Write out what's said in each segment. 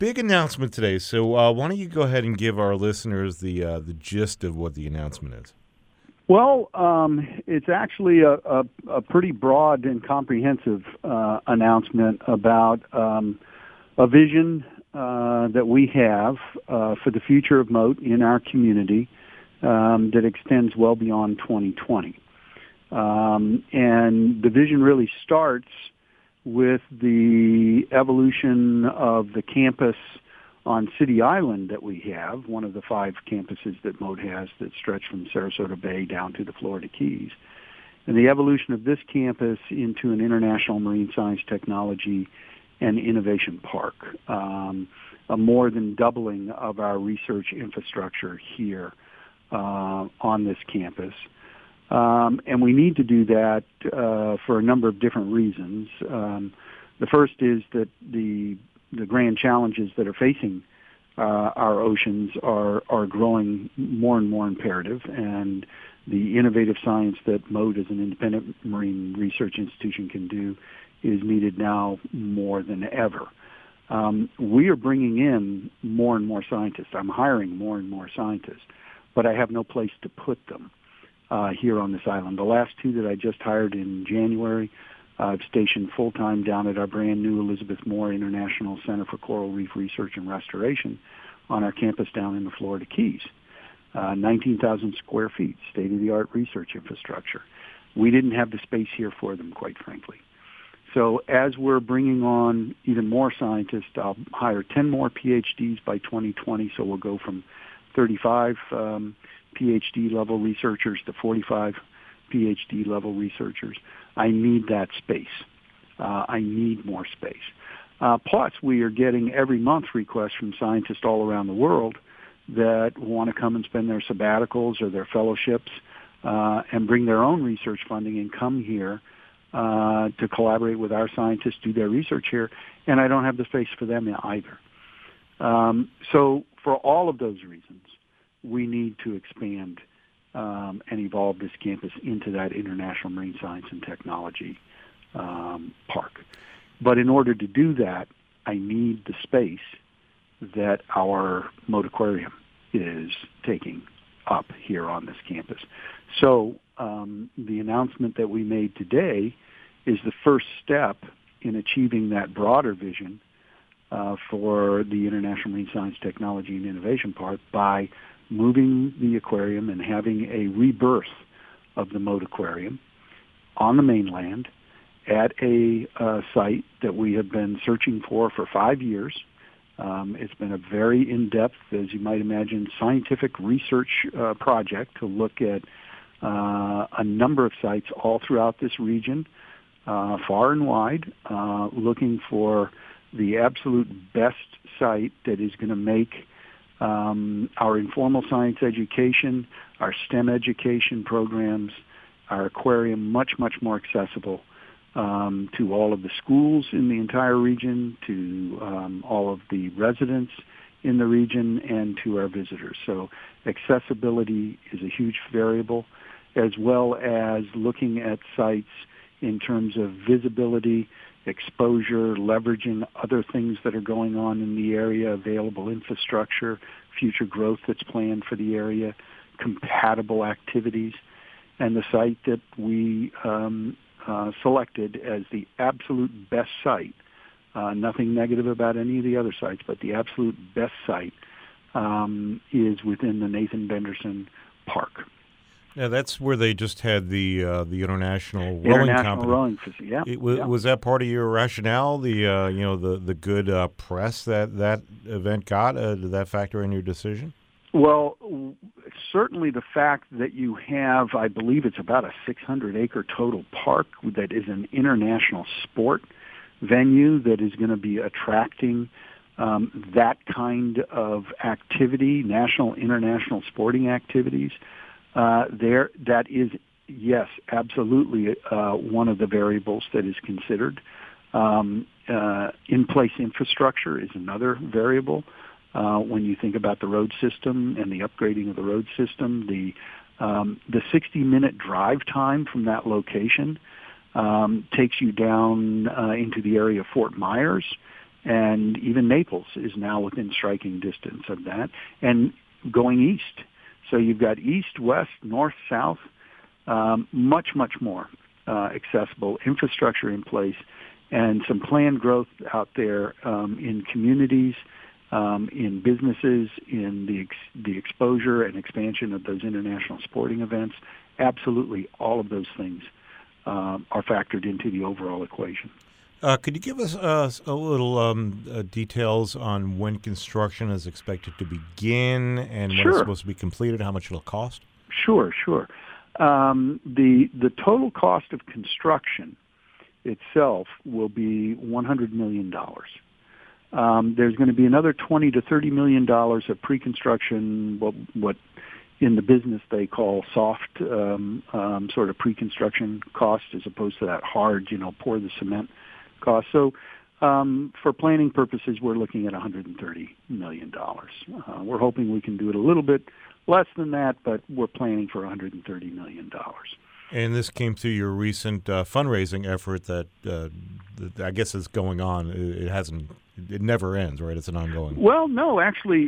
big announcement today. So why don't you go ahead and give our listeners the gist of what the announcement is? Well, it's actually a pretty broad and comprehensive announcement about a vision that we have for the future of Mote in our community that extends well beyond 2020. And the vision really starts with the evolution of the campus on City Island that we have, one of the 5 campuses that Mote has that stretch from Sarasota Bay down to the Florida Keys. And the evolution of this campus into an international marine science technology and innovation park, a more than doubling of our research infrastructure here on this campus. And we need to do that for a number of different reasons. The first is that the grand challenges that are facing our oceans are growing more and more imperative, and the innovative science that Mote as an independent marine research institution can do is needed now more than ever. We are bringing in more and more scientists. I'm hiring more and more scientists, but I have no place to put them here on this island. The last 2 that I just hired in January, I've stationed full-time down at our brand new Elizabeth Moore International Center for Coral Reef Research and Restoration on our campus down in the Florida Keys. 19,000 square feet, state-of-the-art research infrastructure. We didn't have the space here for them, quite frankly. So as we're bringing on even more scientists, I'll hire 10 more PhDs by 2020, so we'll go from 35 PhD-level researchers to 45 PhD-level researchers. I need that space. I need more space. Plus, we are getting every month requests from scientists all around the world that want to come and spend their sabbaticals or their fellowships and bring their own research funding and come here to collaborate with our scientists, do their research here, and I don't have the space for them either. So for all of those reasons, we need to expand and evolve this campus into that international marine science and technology park. But in order to do that, I need the space that our Mote Aquarium is taking up here on this campus. So the announcement that we made today is the first step in achieving that broader vision for the International Marine Science Technology and Innovation Park by moving the aquarium and having a rebirth of the Mote Aquarium on the mainland at a site that we have been searching for 5 years. It's been a very in-depth, as you might imagine, scientific research project to look at a number of sites all throughout this region, far and wide, looking for the absolute best site that is going to make our informal science education, our STEM education programs, our aquarium much, much more accessible to all of the schools in the entire region, to all of the residents in the region, and to our visitors. So accessibility is a huge variable, as well as looking at sites in terms of visibility, exposure, leveraging other things that are going on in the area, available infrastructure, future growth that's planned for the area, compatible activities, and the site that we selected as the absolute best site. Nothing negative about any of the other sites, but the absolute best site is within the Nathan Benderson Park. Yeah, that's where they just had the international rowing competition. Yeah. Was that part of your rationale? The good press that event got. Did that factor in your decision? Well, certainly the fact that you have, I believe it's about a 600-acre total park that is an international sport venue that is going to be attracting that kind of activity, national, international sporting activities. That is, yes, absolutely one of the variables that is considered. In-place infrastructure is another variable. When you think about the road system and the upgrading of the road system, the 60-minute drive time from that location takes you down into the area of Fort Myers, and even Naples is now within striking distance of that, and going east. So you've got east, west, north, south, much more accessible infrastructure in place, and some planned growth out there in communities, in businesses, in the exposure and expansion of those international sporting events. Absolutely, all of those things are factored into the overall equation. Could you give us a little details on when construction is expected to begin and when it's supposed to be completed, how much it'll cost? Sure. The total cost of construction itself will be $100 million. There's going to be another $20 to $30 million of pre-construction, what in the business they call soft sort of pre-construction cost, as opposed to that hard, pour the cement cost. So for planning purposes, we're looking at $130 million. We're hoping we can do it a little bit less than that, but we're planning for $130 million. And this came through your recent fundraising effort that I guess is going on. It never ends, right? It's an ongoing. Well, no, actually,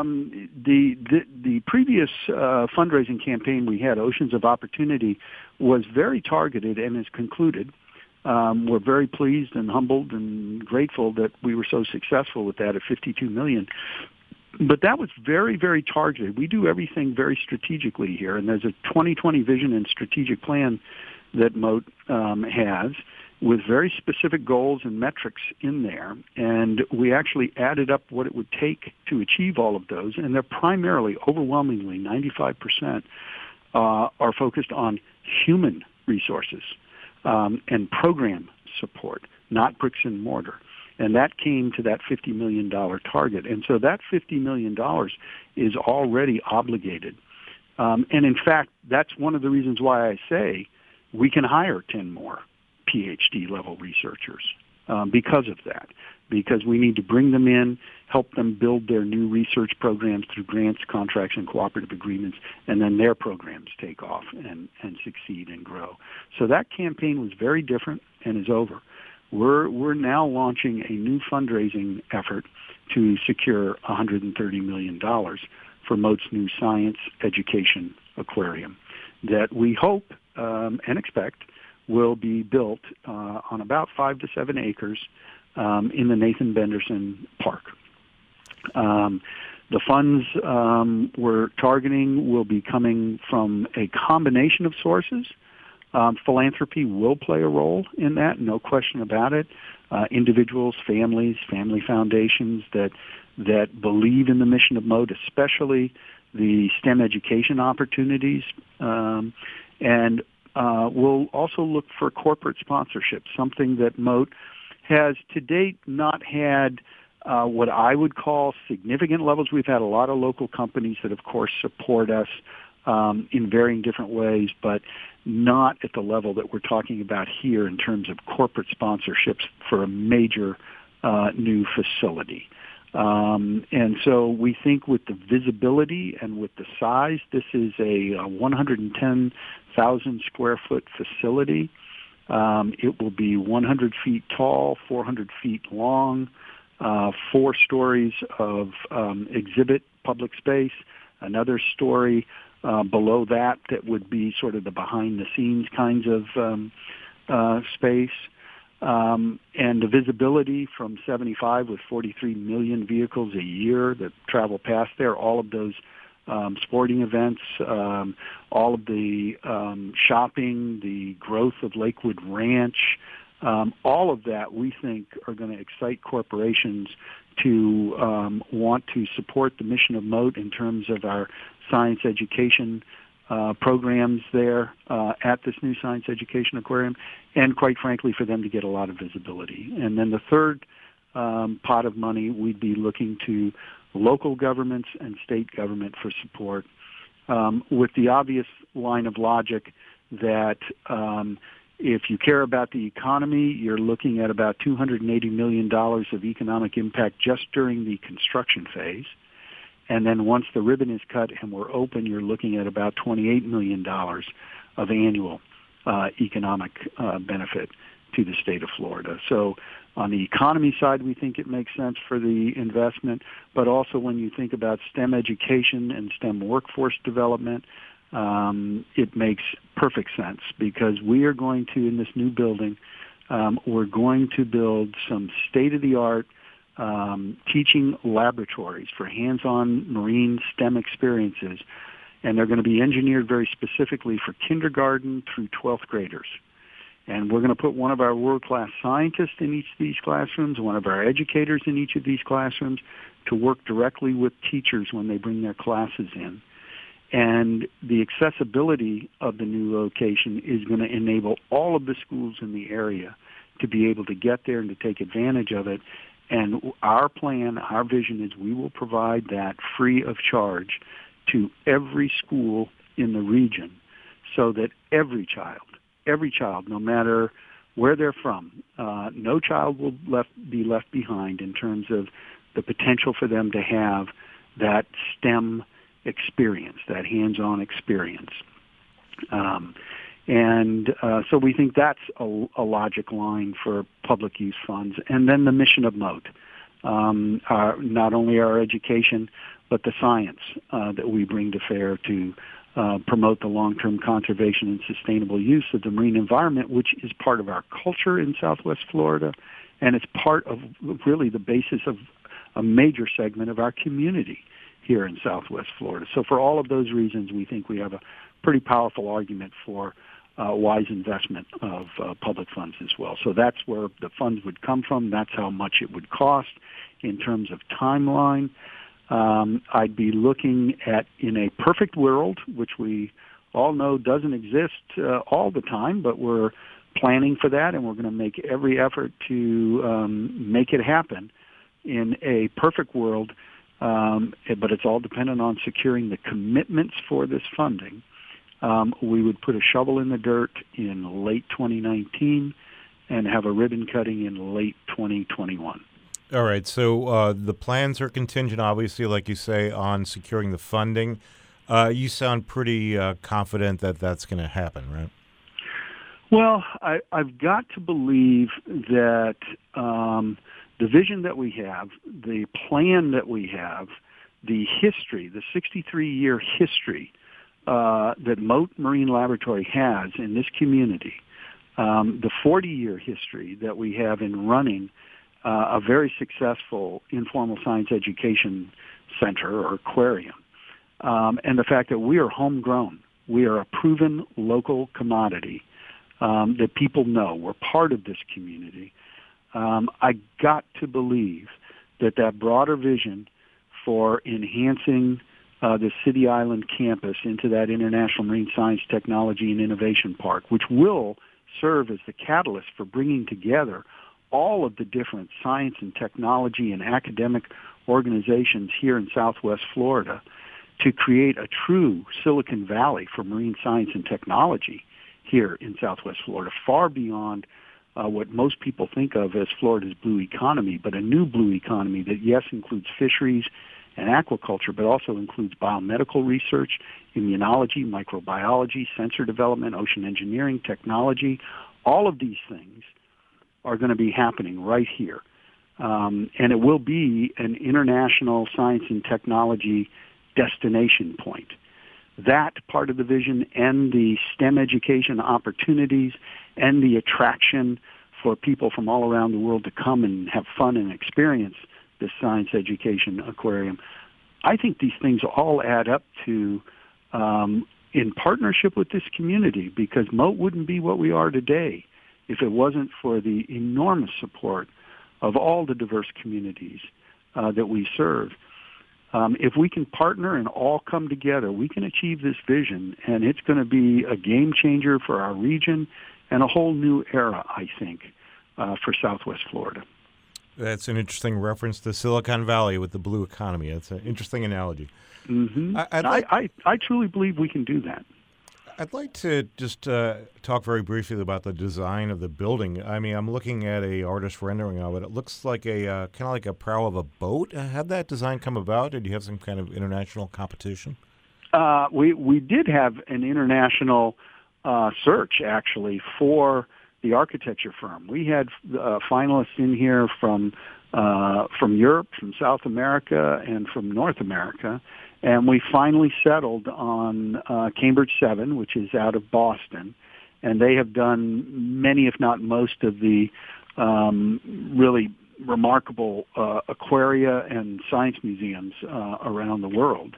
the previous fundraising campaign we had, Oceans of Opportunity, was very targeted and is concluded. We're very pleased and humbled and grateful that we were so successful with that at $52 million. But that was very, very targeted. We do everything very strategically here, and there's a 2020 vision and strategic plan that Moat has with very specific goals and metrics in there. And we actually added up what it would take to achieve all of those, and they're primarily, overwhelmingly, 95% are focused on human resources and program support, not bricks and mortar. And that came to that $50 million target. And so that $50 million is already obligated. And in fact, that's one of the reasons why I say we can hire 10 more PhD-level researchers because of that. Because we need to bring them in, help them build their new research programs through grants, contracts, and cooperative agreements, and then their programs take off and succeed and grow. So that campaign was very different and is over. We're now launching a new fundraising effort to secure $130 million for Moat's new science education aquarium that we hope and expect will be built on about 5 to 7 acres in the Nathan Benderson Park. The funds we're targeting will be coming from a combination of sources. Philanthropy will play a role in that, no question about it. Individuals, families, family foundations that believe in the mission of Moat, especially the STEM education opportunities. And we'll also look for corporate sponsorship, something that Moat has to date not had what I would call significant levels. We've had a lot of local companies that, of course, support us in varying different ways, but not at the level that we're talking about here in terms of corporate sponsorships for a major new facility. And so we think with the visibility and with the size, this is a 110,000 square foot facility. It will be 100 feet tall, 400 feet long, 4 stories of exhibit public space, another story below that would be sort of the behind-the-scenes kinds of space. And the visibility from 75 with 43 million vehicles a year that travel past there, all of those sporting events, all of the shopping, the growth of Lakewood Ranch, all of that we think are going to excite corporations to want to support the mission of Moat in terms of our science education programs there at this new science education aquarium, and quite frankly for them to get a lot of visibility. And then the third pot of money, we'd be looking to local governments and state government for support with the obvious line of logic that if you care about the economy, you're looking at about $280 million of economic impact just during the construction phase. And then once the ribbon is cut and we're open, you're looking at about $28 million of annual economic benefit to the state of Florida. So On the economy side, we think it makes sense for the investment, but also when you think about STEM education and STEM workforce development, it makes perfect sense because we are going to, in this new building, we're going to build some state-of-the-art teaching laboratories for hands-on marine STEM experiences, and they're going to be engineered very specifically for kindergarten through 12th graders. And we're going to put one of our world-class scientists in each of these classrooms, one of our educators in each of these classrooms, to work directly with teachers when they bring their classes in. And the accessibility of the new location is going to enable all of the schools in the area to be able to get there and to take advantage of it. And our plan, our vision is we will provide that free of charge to every school in the region so that every child, no matter where they're from, no child will be left behind in terms of the potential for them to have that STEM experience, that hands-on experience. So we think that's a logic line for public use funds. And then the mission of Mote, not only our education, but the science that we bring to bear to promote the long-term conservation and sustainable use of the marine environment, which is part of our culture in Southwest Florida, and it's part of really the basis of a major segment of our community here in Southwest Florida. So for all of those reasons, we think we have a pretty powerful argument for wise investment of public funds as well. So that's where the funds would come from. That's how much it would cost in terms of timeline. I'd be looking at, in a perfect world, which we all know doesn't exist all the time, but we're planning for that, and we're going to make every effort to make it happen. In a perfect world, but it's all dependent on securing the commitments for this funding. We would put a shovel in the dirt in late 2019 and have a ribbon cutting in late 2021. All right, so the plans are contingent, obviously, like you say, on securing the funding. You sound pretty confident that that's going to happen, right? Well, I've got to believe that the vision that we have, the plan that we have, the history, the 63-year history that Mote Marine Laboratory has in this community, the 40-year history that we have in running a very successful informal science education center or aquarium, and the fact that we are homegrown. We are a proven local commodity that people know. We're part of this community. I got to believe that broader vision for enhancing the City Island campus into that International Marine Science, Technology, and Innovation Park, which will serve as the catalyst for bringing together all of the different science and technology and academic organizations here in Southwest Florida to create a true Silicon Valley for marine science and technology here in Southwest Florida, far beyond what most people think of as Florida's blue economy, but a new blue economy that, yes, includes fisheries and aquaculture, but also includes biomedical research, immunology, microbiology, sensor development, ocean engineering, technology. All of these things are going to be happening right here. And it will be an international science and technology destination point. That part of the vision and the STEM education opportunities and the attraction for people from all around the world to come and have fun and experience this science education aquarium, I think these things all add up to in partnership with this community, because Mote wouldn't be what we are today if it wasn't for the enormous support of all the diverse communities that we serve. If we can partner and all come together, we can achieve this vision, and it's going to be a game changer for our region and a whole new era, I think, for Southwest Florida. That's an interesting reference to Silicon Valley with the blue economy. That's an interesting analogy. Mm-hmm. I truly believe we can do that. I'd like to just talk very briefly about the design of the building. I mean, I'm looking at a artist rendering of it. It looks like a kind of like a prow of a boat. How'd that design come about? Did you have some kind of international competition? We did have an international search, actually, for the architecture firm. We had finalists in here from Europe, from South America, and from North America, and we finally settled on Cambridge 7, which is out of Boston, and they have done many, if not most, of the really remarkable aquaria and science museums around the world.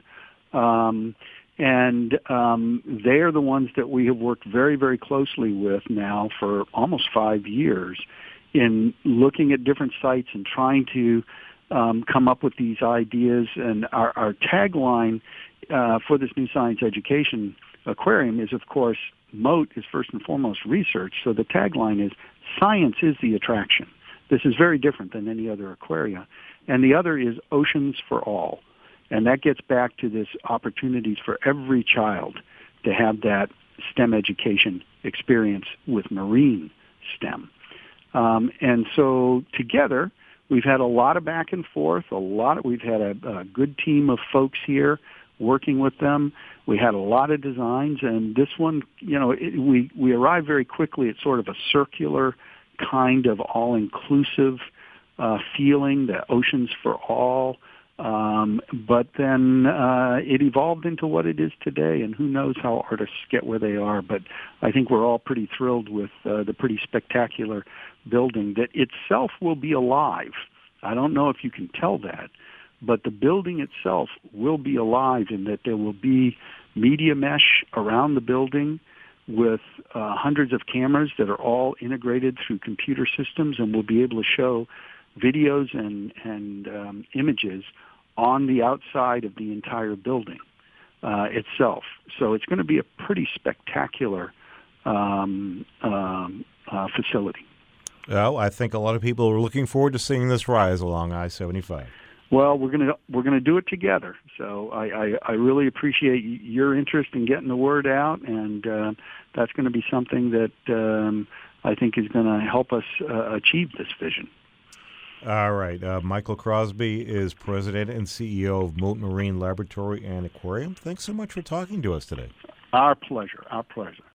And they are the ones that we have worked very, very closely with now for almost 5 years in looking at different sites and trying to come up with these ideas. And our tagline for this new science education aquarium is, of course, MOAT is first and foremost research. So the tagline is, science is the attraction. This is very different than any other aquaria. And the other is oceans for all. And that gets back to this opportunities for every child to have that STEM education experience with marine STEM. And so together, we've had a lot of back and forth. We've had a good team of folks here working with them. We had a lot of designs, and this one, we arrived very quickly at sort of a circular kind of all-inclusive feeling, the oceans for all. But then it evolved into what it is today, and who knows how artists get where they are. But I think we're all pretty thrilled with the pretty spectacular building that itself will be alive. I don't know if you can tell that, but the building itself will be alive in that there will be media mesh around the building with hundreds of cameras that are all integrated through computer systems, and we'll be able to show videos and images on the outside of the entire building itself. So it's going to be a pretty spectacular facility. Well, I think a lot of people are looking forward to seeing this rise along I-75. Well, we're gonna do it together. So I really appreciate your interest in getting the word out, and that's going to be something that I think is going to help us achieve this vision. All right. Michael Crosby is president and CEO of MOAT Marine Laboratory and Aquarium. Thanks so much for talking to us today. Our pleasure. Our pleasure.